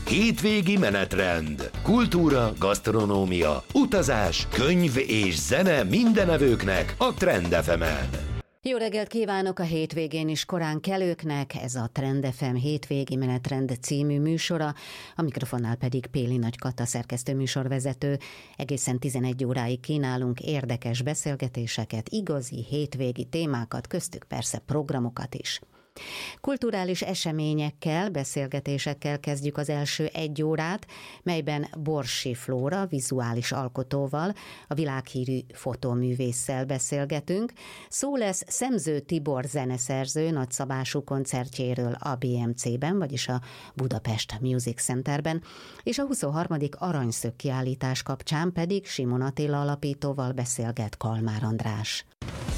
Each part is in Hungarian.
Hétvégi menetrend. Kultúra, gasztronómia, utazás, könyv és zene mindenevőknek a Trend FM-en. Jó reggelt kívánok a hétvégén is korán kelőknek, ez a Trend FM hétvégi menetrend című műsora, a mikrofonnál pedig Péli Nagy Kata szerkesztő műsorvezető. Egészen 11 óráig kínálunk érdekes beszélgetéseket, igazi hétvégi témákat, köztük persze programokat is. Kulturális eseményekkel, beszélgetésekkel kezdjük az első egy órát, melyben Borsi Flóra vizuális alkotóval, a világhírű fotóművésszel beszélgetünk. Szó lesz Szemző Tibor zeneszerző nagyszabású koncertjéről a BMC-ben, vagyis a Budapest Music Centerben, és a 23. Aranyszög kiállítás kapcsán pedig Simon Attila alapítóval beszélget Kalmár András.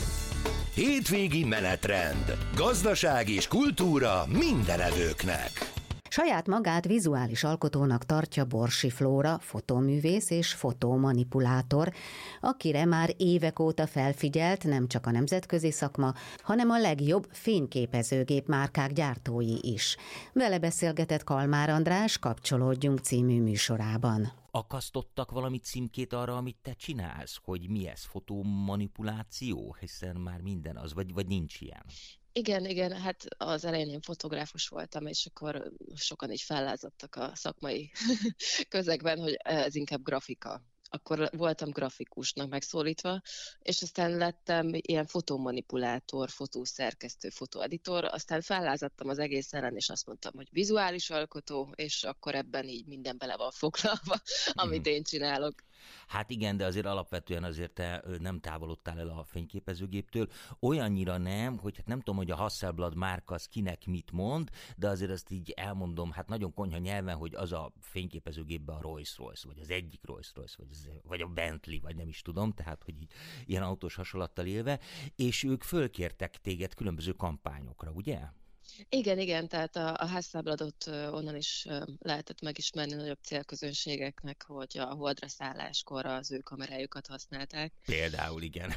Hétvégi menetrend. Gazdaság és kultúra mindenevőknek. Saját magát vizuális alkotónak tartja Borsi Flóra, fotóművész és fotómanipulátor, akire már évek óta felfigyelt nem csak a nemzetközi szakma, hanem a legjobb fényképezőgép márkák gyártói is. Vele beszélgetett Kalmár András Kapcsolódjunk című műsorában. Akasztottak valami címkét arra, amit te csinálsz? Hogy mi ez, fotomanipuláció? Hiszen már minden az, vagy nincs ilyen? Igen, hát az elején én fotográfus voltam, és akkor sokan így fellázadtak a szakmai közegben, hogy ez inkább grafika. Akkor voltam grafikusnak megszólítva, és aztán lettem ilyen fotomanipulátor, fotószerkesztő, fotoeditor, aztán fellázadtam az egész ellen, és azt mondtam, hogy vizuális alkotó, és akkor ebben így minden bele van foglalva, amit én csinálok. Hát igen, de azért alapvetően azért te nem távolodtál el a fényképezőgéptől. Olyannyira nem, hogy hát nem tudom, hogy a Hasselblad márka az kinek mit mond, de azért azt így elmondom, hát nagyon konyha nyelven, hogy az a fényképezőgépben a Rolls-Royce, vagy az egyik Rolls-Royce, vagy a Bentley, vagy nem is tudom, tehát hogy így, ilyen autós hasonlattal élve, és ők fölkértek téged különböző kampányokra, ugye? Igen, tehát a Hasselbladot onnan is lehetett megismerni nagyobb célközönségeknek, hogy a holdra szálláskor az ő kamerájukat használták. Például igen.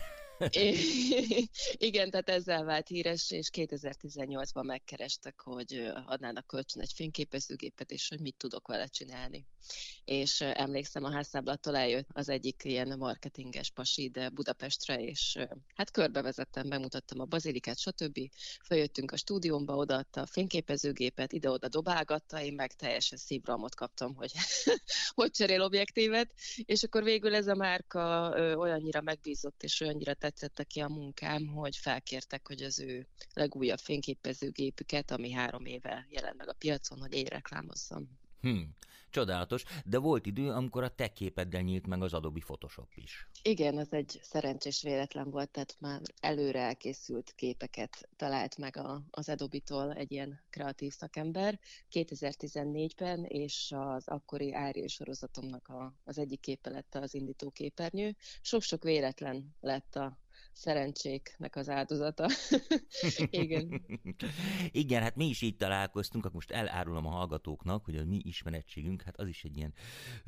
Igen, tehát ezzel vált híres, és 2018-ban megkerestek, hogy adnának kölcsön egy fényképezőgépet, és hogy mit tudok vele csinálni. És emlékszem, a Hasselbladtól eljött az egyik ilyen marketinges pasi ide Budapestre, és hát körbevezettem, megmutattam a bazilikát, stb. Feljöttünk a stúdiómba, odaadta a fényképezőgépet, ide-oda dobálgatta, én meg teljesen szívrohamot kaptam, hogy hogy cserél objektívet, és akkor végül ez a márka olyannyira megbízott, és olyannyira tetszett neki a munkám, hogy felkértek, hogy az ő legújabb fényképezőgépüket, ami 3 éve jelent meg a piacon, hogy én reklámozzam. Csodálatos, de volt idő, amikor a te képeddel nyílt meg az Adobe Photoshop is. Igen, az egy szerencsés véletlen volt, tehát már előre elkészült képeket talált meg az Adobe-tól egy ilyen kreatív szakember 2014-ben, és az akkori Ária sorozatomnak az egyik képe lett az indító képernyő. Sok-sok véletlen lett a szerencséknek az áldozata. Igen. Igen, hát mi is így találkoztunk, akkor most elárulom a hallgatóknak, hogy a mi ismerettségünk, hát az is egy ilyen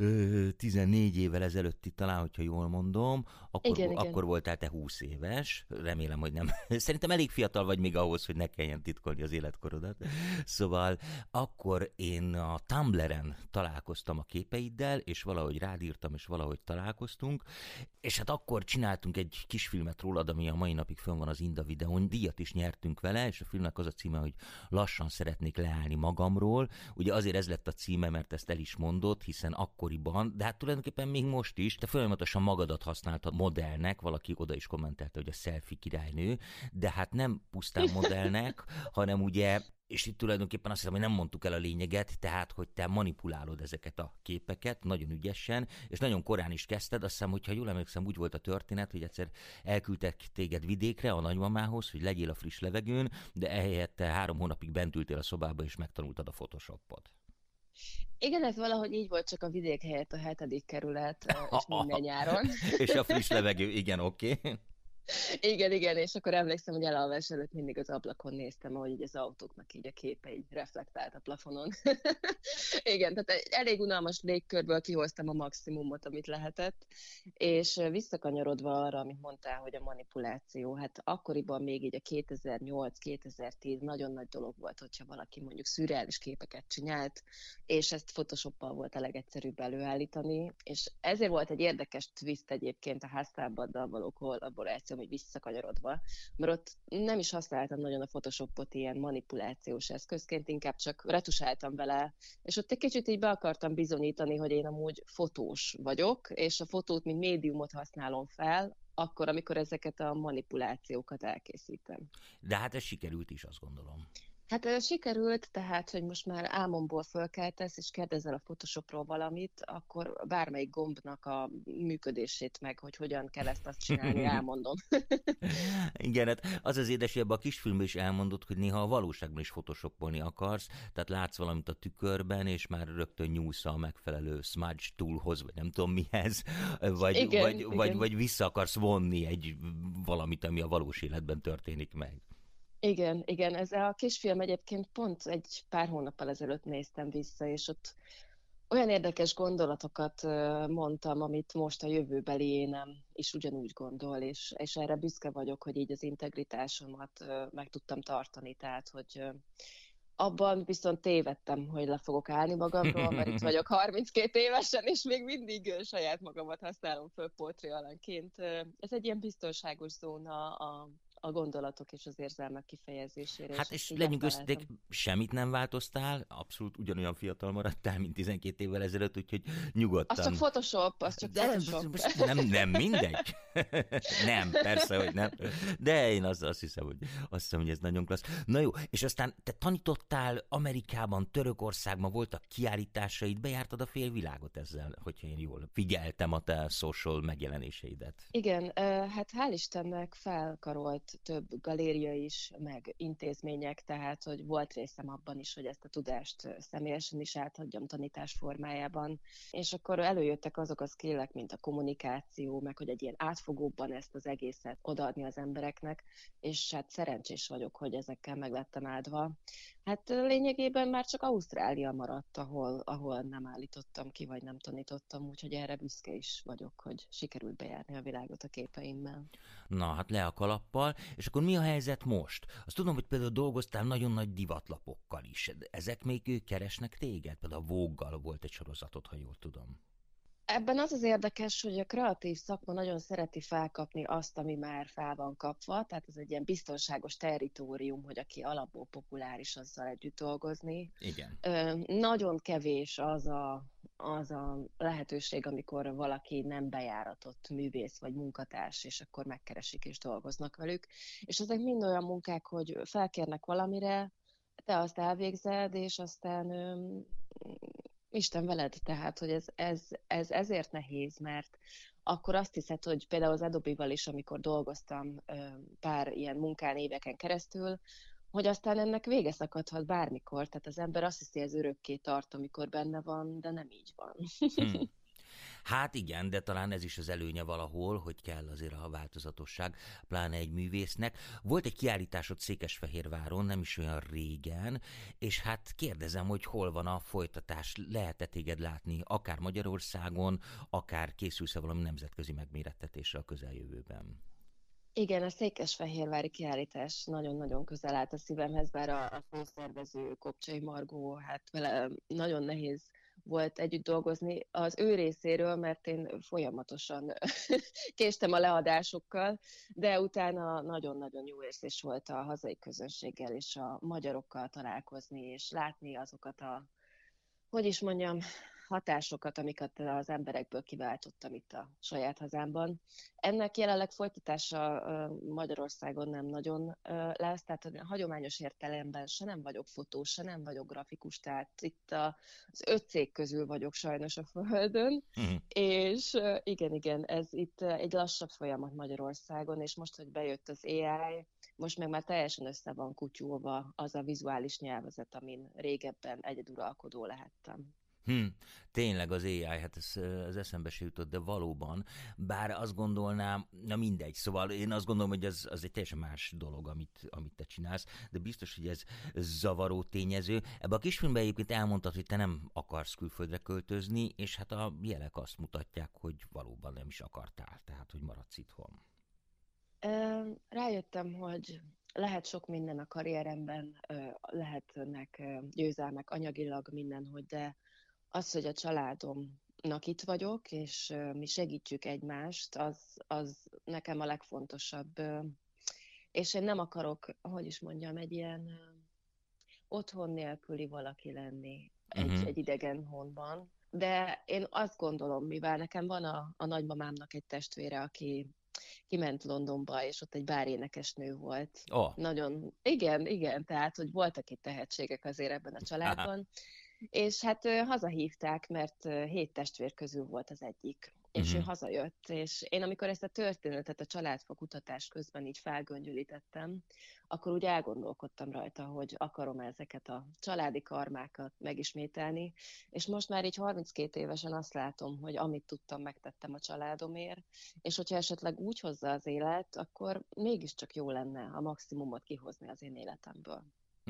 14 évvel ezelőtti talán, hogyha jól mondom, akkor voltál te 20 éves, remélem, hogy nem. Szerintem elég fiatal vagy még ahhoz, hogy ne kelljen titkolni az életkorodat. Szóval akkor én a Tumblr-en találkoztam a képeiddel, és valahogy rád írtam, és valahogy találkoztunk, és hát akkor csináltunk egy kis filmet rólad, ami a mai napig fönn van az Inda videón. Díjat is nyertünk vele, és a filmnek az a címe, hogy Lassan szeretnék leállni magamról. Ugye azért ez lett a címe, mert ezt el is mondott, hiszen akkoriban, de hát tulajdonképpen még most is, te folyamatosan magadat használtad modellnek, valaki oda is kommentelte, hogy a selfie királynő, de hát nem pusztán modellnek, hanem ugye, és itt tulajdonképpen azt hiszem, hogy nem mondtuk el a lényeget, tehát, hogy te manipulálod ezeket a képeket nagyon ügyesen, és nagyon korán is kezdted. Azt hiszem, hogyha jól emlékszem, úgy volt a történet, hogy egyszer elküldtek téged vidékre a nagymamához, hogy legyél a friss levegőn, de ehelyett 3 hónapig bent ültél a szobába, és megtanultad a Photoshopot. Igen, ez valahogy így volt, csak a vidék helyett a 7. kerület, és minden nyáron. És a friss levegő, igen, oké. Igen, és akkor emlékszem, hogy elalvás előtt mindig az ablakon néztem, ahogy így az autóknak így a képe így reflektált a plafonon. Igen, tehát elég unalmas légkörből kihoztam a maximumot, amit lehetett, és visszakanyarodva arra, amit mondtál, hogy a manipuláció, hát akkoriban még így a 2008-2010 nagyon nagy dolog volt, hogyha valaki mondjuk szürreális képeket csinált, és ezt Photoshoppal volt a legegyszerűbb előállítani, és ezért volt egy érdekes twist egyébként a háztábaddal való kollaboráció, hogy visszakanyarodva, mert ott nem is használtam nagyon a Photoshopot ilyen manipulációs eszközként, inkább csak retusáltam vele, és ott egy kicsit így be akartam bizonyítani, hogy én amúgy fotós vagyok, és a fotót, mint médiumot használom fel, akkor, amikor ezeket a manipulációkat elkészítem. De hát ez sikerült is, azt gondolom. Hát sikerült, tehát, hogy most már álmomból fölkeltesz, és kérdezel a Photoshopról valamit, akkor bármelyik gombnak a működését meg, hogy hogyan kell ezt azt csinálni, elmondom. Igen, hát az az édes, hogy ebben a kisfilmben is elmondott, hogy néha a valóságban is photoshopolni akarsz, tehát látsz valamit a tükörben, és már rögtön nyúlsz a megfelelő smudge toolhoz, vagy nem tudom mihez, vagy vissza akarsz vonni egy valamit, ami a valós életben történik meg. Igen, ez a kisfilm egyébként pont egy pár hónappal ezelőtt néztem vissza, és ott olyan érdekes gondolatokat mondtam, amit most a jövőbeli énem is ugyanúgy gondol, és erre büszke vagyok, hogy így az integritásomat meg tudtam tartani, tehát hogy abban viszont tévedtem, hogy le fogok állni magamról, mert itt vagyok 32 évesen, és még mindig saját magamat használom föl portré alanyként. Ez egy ilyen biztonságos zóna a gondolatok és az érzelmek kifejezésére. Hát és legyünk őszinték, semmit nem változtál, abszolút ugyanolyan fiatal maradtál, mint 12 évvel ezelőtt, úgyhogy nyugodtan. Az csak Photoshop, Nem mindegy. Nem, persze, hogy nem. De én azt hiszem, hogy ez nagyon klassz. Na jó, és aztán te tanítottál Amerikában, Törökországban, voltak kiállításaid, bejártad a félvilágot ezzel, hogyha én jól figyeltem a te social megjelenéseidet. Igen, hát hál' Istennek felkarolt több galéria is, meg intézmények, tehát hogy volt részem abban is, hogy ezt a tudást személyesen is átadjam tanítás formájában, és akkor előjöttek azok a skillek, mint a kommunikáció, meg hogy egy ilyen átfogóbban ezt az egészet odaadni az embereknek, és hát szerencsés vagyok, hogy ezekkel meg lettem áldva. Hát lényegében már csak Ausztrália maradt, ahol nem állítottam ki, vagy nem tanítottam, úgyhogy erre büszke is vagyok, hogy sikerült bejárni a világot a képeimmel. Na, hát le a kalappal, és akkor mi a helyzet most? Azt tudom, hogy például dolgoztál nagyon nagy divatlapokkal is. Ezek még keresnek téged? Például a Vogue-gal volt egy sorozatod, ha jól tudom. Ebben az az érdekes, hogy a kreatív szakma nagyon szereti felkapni azt, ami már fel van kapva, tehát ez egy ilyen biztonságos territórium, hogy aki alapból populáris, azzal együtt dolgozni. Igen. Nagyon kevés az a lehetőség, amikor valaki nem bejáratott művész vagy munkatárs, és akkor megkeresik és dolgoznak velük. És ezek mind olyan munkák, hogy felkérnek valamire, te azt elvégzed, és aztán Isten veled, tehát, hogy ez ezért nehéz, mert akkor azt hiszed, hogy például az Adobe-val is, amikor dolgoztam pár ilyen munkán éveken keresztül, hogy aztán ennek vége szakadhat bármikor, tehát az ember azt hiszi, ez örökké tart, amikor benne van, de nem így van. Hát igen, de talán ez is az előnye valahol, hogy kell azért a változatosság, pláne egy művésznek. Volt egy kiállításod Székesfehérváron, nem is olyan régen, és hát kérdezem, hogy hol van a folytatás, lehet-e téged látni, akár Magyarországon, akár készülsz-e valami nemzetközi megmérettetésre a közeljövőben? Igen, a székesfehérvári kiállítás nagyon-nagyon közel állt a szívemhez, bár a főszervező Kopcsai Margó, hát vele nagyon nehéz volt együtt dolgozni az ő részéről, mert én folyamatosan késtem a leadásokkal, de utána nagyon-nagyon jó érzés volt a hazai közönséggel és a magyarokkal találkozni, és látni azokat hatásokat, amiket az emberekből kiváltottam itt a saját hazámban. Ennek jelenleg folytatása Magyarországon nem nagyon lesz, tehát a hagyományos értelemben se nem vagyok fotós, se nem vagyok grafikus, tehát itt az 5 cég közül vagyok sajnos a Földön, és igen, ez itt egy lassabb folyamat Magyarországon, és most, hogy bejött az AI, most meg már teljesen össze van kutyulva az a vizuális nyelvezet, amin régebben egyeduralkodó lehettem. Tényleg az AI, hát ez eszembe se jutott, de valóban, bár azt gondolnám, na mindegy, szóval én azt gondolom, hogy az egy teljesen más dolog, amit te csinálsz, de biztos, hogy ez zavaró tényező. Ebben a kisfilmben egyébként elmondtad, hogy te nem akarsz külföldre költözni, és hát a jelek azt mutatják, hogy valóban nem is akartál, tehát hogy maradsz itthon. Rájöttem, hogy lehet sok minden a karrieremben, lehetnek győzelmek anyagilag mindenhogy, de az, hogy a családomnak itt vagyok, és mi segítjük egymást, az nekem a legfontosabb. És én nem akarok, hogy is mondjam, egy ilyen otthon nélküli valaki lenni egy idegen honban. De én azt gondolom, mivel nekem van a nagymamámnak egy testvére, aki kiment Londonba, és ott egy bárénekesnő volt. Nagyon, igen, tehát, hogy voltak itt tehetségek azért ebben a családban. És hát hazahívták, mert 7 testvér közül volt az egyik. És ő hazajött, és én amikor ezt a történetet a családfakutatás közben így felgöngyölítettem, akkor úgy elgondolkodtam rajta, hogy akarom ezeket a családi karmákat megismételni, és most már így 32 évesen azt látom, hogy amit tudtam, megtettem a családomért, és hogyha esetleg úgy hozza az élet, akkor mégiscsak jó lenne a maximumot kihozni az én életemből.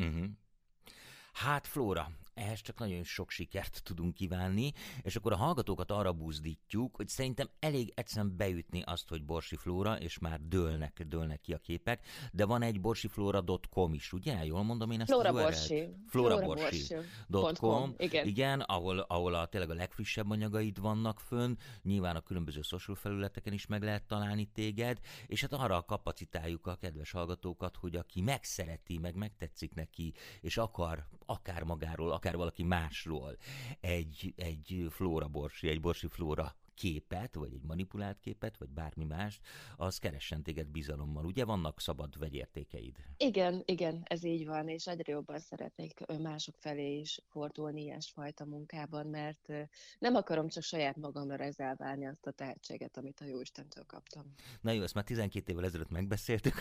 Hát Flóra, ehhez csak nagyon sok sikert tudunk kívánni, és akkor a hallgatókat arra buzdítjuk, hogy szerintem elég egyszerűen beütni azt, hogy Borsi Flóra, és már dőlnek ki a képek, de van egy borsiflora.com is, ugye? Jól mondom én ezt Flóra az Borsi. Floraborsi.com, igen, ahol tényleg a legfrissebb anyagaid vannak fönn, nyilván a különböző social felületeken is meg lehet találni téged, és hát arra kapacitáljuk a kedves hallgatókat, hogy aki megszereti, megtetszik neki, és akár magáról, akár valaki másról egy Flóra Borsi, egy Borsi Flóra képet, vagy egy manipulált képet, vagy bármi mást, az keressen téged bizalommal. Ugye vannak szabad vegyértékeid? Igen, ez így van, és egyre jobban szeretnék mások felé is fordulni ilyesfajta munkában, mert nem akarom csak saját magamra rezerválni azt a tehetséget, amit a Jóistentől kaptam. Na jó, ezt már 12 évvel ezelőtt megbeszéltük.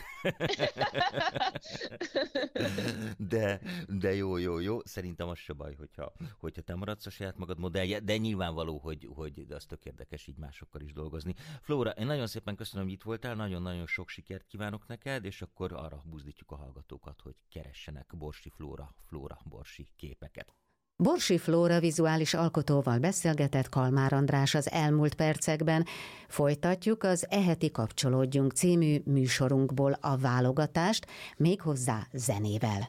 De jó. Szerintem az se baj, hogyha te maradsz a saját magad modellje, de nyilvánvaló, hogy az tök érdekes így másokkal is dolgozni. Flóra, én nagyon szépen köszönöm, hogy itt voltál, nagyon-nagyon sok sikert kívánok neked, és akkor arra buzdítjuk a hallgatókat, hogy keressenek Borsi Flóra Borsi képeket. Borsi Flóra vizuális alkotóval beszélgetett Kalmár András az elmúlt percekben. Folytatjuk az Eheti Kapcsolódjunk című műsorunkból a válogatást, méghozzá zenével.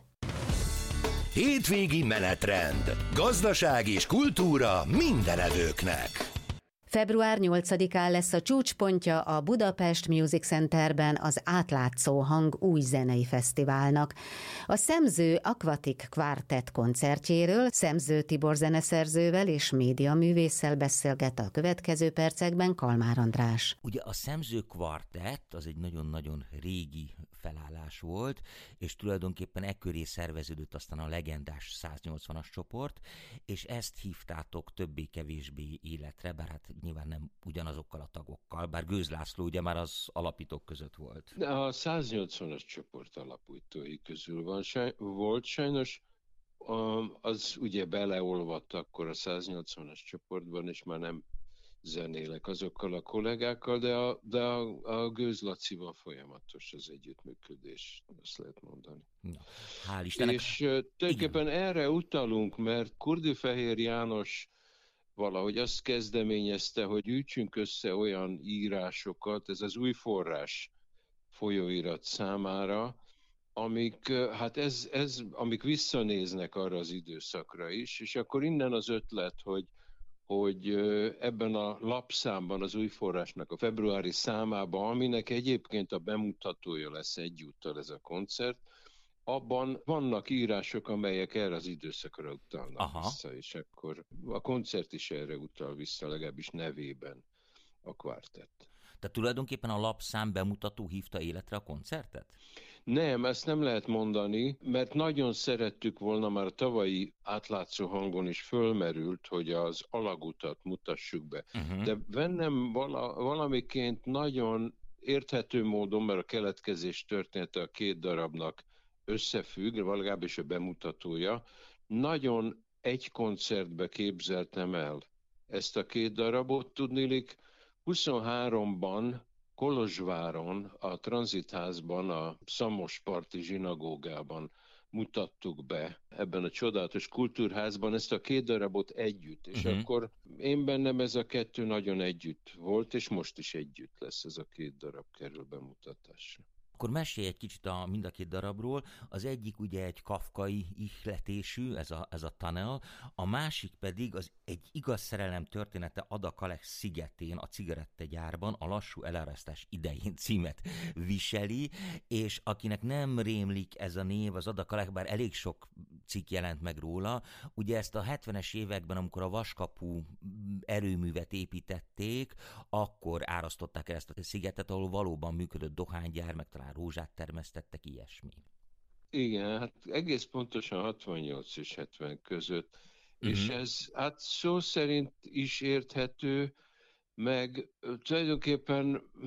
Hétvégi menetrend. Gazdaság és kultúra mindenevőknek. Február 8-án lesz a csúcspontja a Budapest Music Centerben az Átlátszó Hang új zenei fesztiválnak. A Szemző Aquatic Quartet koncertjéről Szemző Tibor zeneszerzővel és médiaművésszel beszélget a következő percekben Kalmár András. Ugye a Szemző Quartet az egy nagyon-nagyon régi felállás volt, és tulajdonképpen ekköré szerveződött aztán a legendás 180-as csoport, és ezt hívtátok többé-kevésbé életre, bár hát nyilván nem ugyanazokkal a tagokkal, bár Gőz László ugye már az alapítók között volt. De a 180-as csoport alapítói közül volt sajnos, az ugye beleolvadt akkor a 180-as csoportban, és már nem zenélek azokkal a kollégákkal, de a Gőz Lacival folyamatos az együttműködés, azt lehet mondani. Na, hál' Istennek. És tulajdonképpen erre utalunk, mert Kurdi-Fehér János valahogy azt kezdeményezte, hogy gyűjtsünk össze olyan írásokat, ez az Új Forrás folyóirat számára, amik, hát amik visszanéznek arra az időszakra is, és akkor innen az ötlet, hogy ebben a lapszámban, az Új Forrásnak a februári számában, aminek egyébként a bemutatója lesz egyúttal ez a koncert, abban vannak írások, amelyek erre az időszakra utalnak vissza, és akkor a koncert is erre utal vissza, legalábbis nevében a kvartett. Tehát tulajdonképpen a lapszám bemutató hívta életre a koncertet? Nem, ezt nem lehet mondani, mert nagyon szerettük volna, már a tavalyi Átlátszó Hangon is fölmerült, hogy az alagutat mutassuk be. De bennem valamiként nagyon érthető módon, mert a keletkezés története a két darabnak összefügg, legalábbis a bemutatója, nagyon egy koncertbe képzeltem el ezt a 2 darabot. Tudniillik, 23-ban Kolozsváron, a Tranzitházban, a Szamosparti zsinagógában mutattuk be, ebben a csodálatos kultúrházban ezt a 2 darabot együtt, és akkor én bennem ez a 2 nagyon együtt volt, és most is együtt lesz ez a 2 darab kerül bemutatásra. Akkor mesélj egy kicsit mind a 2 darabról. Az egyik ugye egy kafkai ihletésű, ez a Tunnel, a másik pedig az egy igaz szerelem története Ada Kalex szigetén, a cigarettagyárban, a lassú elárasztás idején címet viseli, és akinek nem rémlik ez a név, az Ada Kalex, bár elég sok cikk jelent meg róla, ugye ezt a 70-es években, amikor a Vaskapu erőművet építették, akkor árasztották el ezt a szigetet, ahol valóban működött dohánygyár, meg talán rózsát termesztettek, ilyesmi. Igen, hát egész pontosan 68 és 70 között. És ez hát szó szerint is érthető, meg tulajdonképpen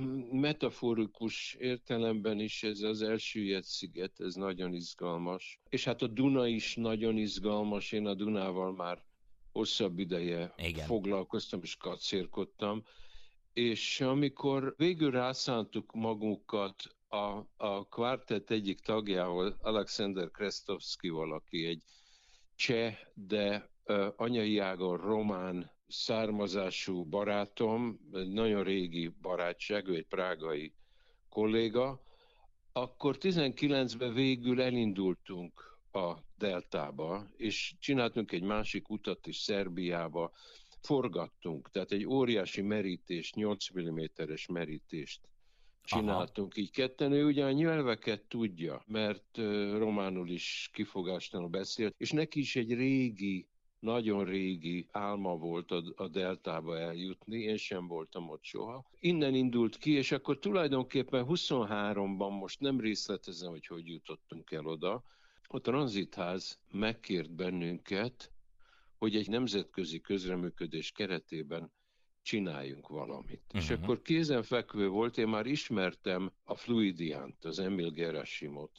metaforikus értelemben is ez az elsüllyedt sziget, ez nagyon izgalmas. És hát a Duna is nagyon izgalmas, én a Dunával már hosszabb ideje foglalkoztam és kacérkodtam. És amikor végül rászántuk magunkat a kvártett egyik tagjával, Alexander Krestovszkival, aki egy cseh, de anyai ágon román származású barátom, egy nagyon régi barátság, ő egy prágai kolléga, akkor 19-ben végül elindultunk a deltába, és csináltunk egy másik utat is Szerbiába, forgattunk, tehát egy óriási merítést, 8 mm-es merítést csináltunk így ketten. Ő ugye a nyelveket tudja, mert románul is kifogástalanul beszélt, és neki is egy régi, nagyon régi álma volt a deltába eljutni, én sem voltam ott soha. Innen indult ki, és akkor tulajdonképpen 23-ban, most nem részletezem, hogy jutottunk el oda, a Tranzitház megkért bennünket, hogy egy nemzetközi közreműködés keretében csináljunk valamit. És akkor kézenfekvő volt, én már ismertem a Fluidiánt, az Emil Gerasimot,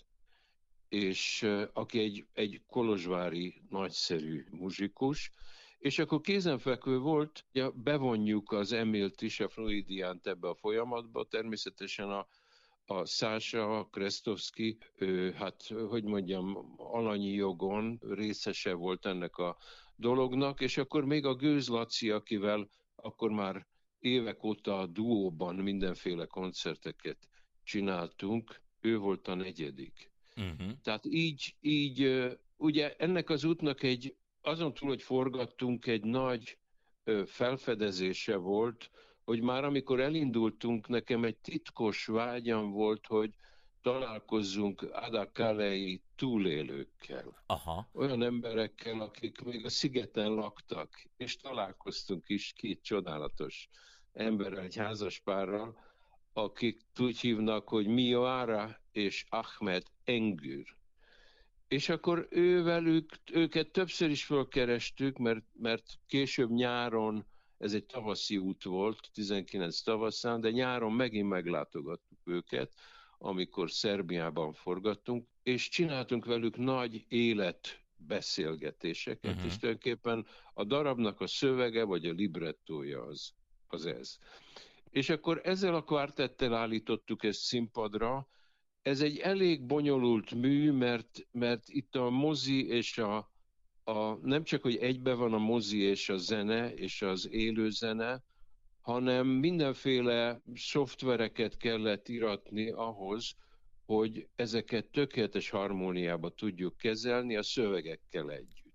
és aki egy kolozsvári nagyszerű muzsikus, és akkor kézenfekvő volt, hogy bevonjuk az Emilt is, a Fluidiánt ebbe a folyamatba, természetesen a Szása Krestovszki, hát, hogy mondjam, alanyi jogon részese volt ennek a dolognak, és akkor még a Gőz Laci, akivel akkor már évek óta a duóban mindenféle koncerteket csináltunk, ő volt a 4. Tehát így ugye ennek az útnak azon túl, hogy forgattunk, egy nagy felfedezése volt, hogy már amikor elindultunk, nekem egy titkos vágyam volt, hogy találkozzunk adakalei túlélőkkel. Olyan emberekkel, akik még a szigeten laktak, és találkoztunk is 2 csodálatos emberrel, egy házaspárral, akik úgy hívnak, hogy Mioara és Ahmed Engür. És akkor őket többször is fölkerestük, mert később nyáron, ez egy tavaszi út volt, 19 tavaszán, de nyáron megint meglátogattuk őket, amikor Szerbiában forgattunk, és csináltunk velük nagy életbeszélgetéseket, és tulajdonképpen a darabnak a szövege, vagy a librettója az ez. És akkor ezzel a kvártettel állítottuk ezt színpadra. Ez egy elég bonyolult mű, mert itt a mozi és nem csak, hogy egybe van a mozi és a zene, és az élő zene, hanem mindenféle szoftvereket kellett íratni ahhoz, hogy ezeket tökéletes harmóniába tudjuk kezelni a szövegekkel együtt.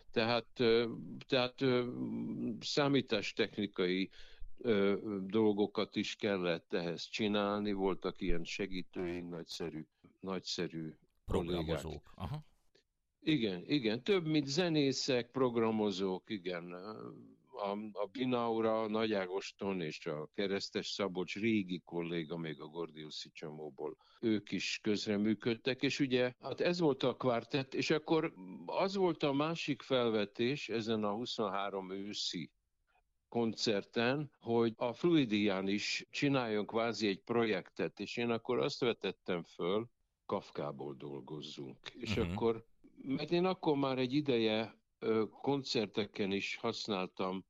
Tehát számítástechnikai dolgokat is kellett ehhez csinálni, voltak ilyen segítőink, nagyszerű programozók. Igen, több mint zenészek, programozók, igen. A Binaura, a Nagy Ágoston és a Keresztes Szabolcs régi kolléga még a Gordiuszi csomóból. Ők is közreműködtek, és ugye hát ez volt a kvártett, és akkor az volt a másik felvetés ezen a 23 őszi koncerten, hogy a Fluidián is csináljon kvázi egy projektet, és én akkor azt vetettem föl, Kafkából dolgozzunk. És akkor, mert én akkor már egy ideje koncerteken is használtam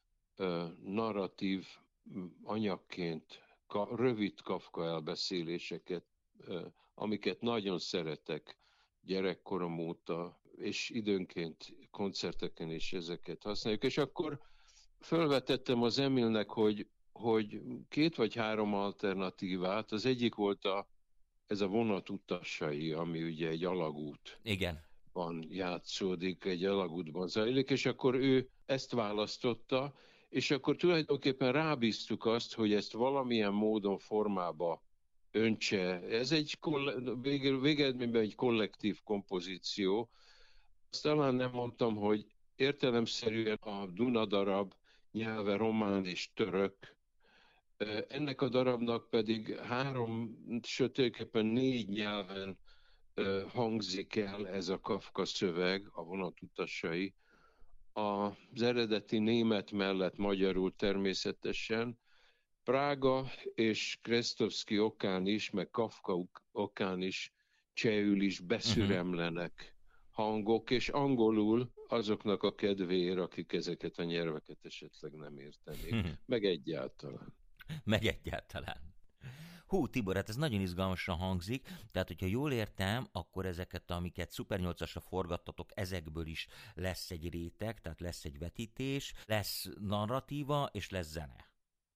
narratív anyagként rövid Kafka elbeszéléseket, amiket nagyon szeretek gyerekkorom óta, és időnként koncerteken is ezeket használjuk. És akkor felvetettem az Emilnek, hogy 2 vagy 3 alternatívát. Az egyik volt ez a Vonat utasai, ami ugye egy alagút. Igen. Van játszódik, egy alagútban zajlik, és akkor ő ezt választotta, és akkor tulajdonképpen rábíztuk azt, hogy ezt valamilyen módon formába öntse. Ez egy végeredményben egy kollektív kompozíció. Azt talán nem mondtam, hogy értelemszerűen a Duna darab nyelve román és török. Ennek a darabnak pedig 3, sőt tulajdonképpen 4 nyelven hangzik el ez a Kafka szöveg, a Vonat utasai. Az eredeti német mellett magyarul természetesen. Prága és Krestovszky okán is, meg Kafka okán is csehül is beszüremlenek hangok, és angolul azoknak a kedvéért, akik ezeket a nyelveket esetleg nem értenék. Meg egyáltalán. Meg egyáltalán. Hú, Tibor, hát ez nagyon izgalmasan hangzik, tehát hogyha jól értem, akkor ezeket, amiket Szuper 8-asra forgattatok, ezekből is lesz egy réteg, tehát lesz egy vetítés, lesz narratíva, és lesz zene.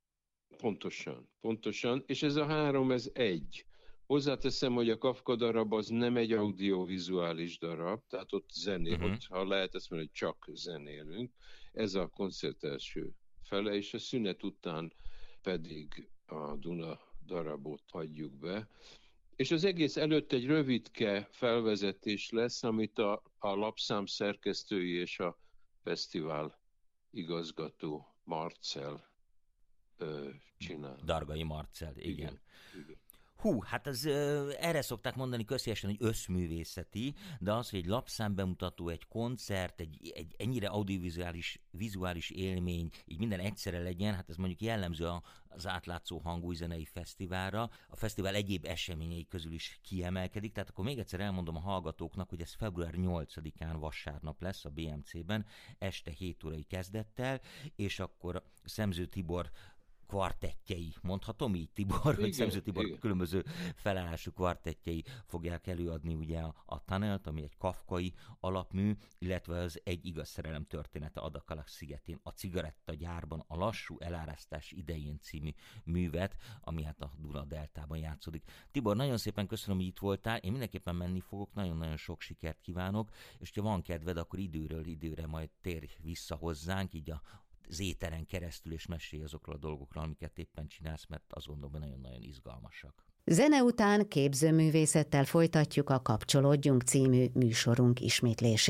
Pontosan, és ez a 3, ez egy. Hozzáteszem, hogy a Kafka darab az nem egy audiovizuális darab, tehát ott ott, ha lehet ezt mondani, hogy csak zenélünk. Ez a koncert első fele, és a szünet után pedig a Duna darabot hagyjuk be. És az egész előtt egy rövidke felvezetés lesz, amit a lapszám szerkesztői és a fesztivál igazgató Marcell csinál. Dargai Marcell, igen. Hú, hát erre szokták mondani közhelyesen, hogy összművészeti, de az, hogy egy lapszám bemutató, egy koncert, egy ennyire audiovizuális élmény, így minden egyszerre legyen, hát ez mondjuk jellemző az átlátszó hangú zenei fesztiválra. A fesztivál egyéb eseményei közül is kiemelkedik, tehát akkor még egyszer elmondom a hallgatóknak, hogy ez február 8-án vasárnap lesz a BMC-ben, este 7 órai kezdettel, és akkor Szemző Tibor kvartettjei, mondhatom így, Tibor, hogy Szemző Tibor különböző felállású kvartettjei fogják előadni ugye a Tunnelt, ami egy kafkai alapmű, illetve az Egy igaz szerelem története Adakalak szigetén, a cigarettagyárban a lassú elárasztás idején című művet, ami hát a Duna-deltában játszódik. Tibor, nagyon szépen köszönöm, hogy itt voltál, én mindenképpen menni fogok, nagyon-nagyon sok sikert kívánok, és ha van kedved, akkor időről időre majd térj vissza hozzánk, így az éteren keresztül, és mesélj azokról a dolgokról, amiket éppen csinálsz, mert azt gondolom, hogy nagyon-nagyon izgalmasak. Zene után képzőművészettel folytatjuk a Kapcsolódjunk című műsorunk ismétlését.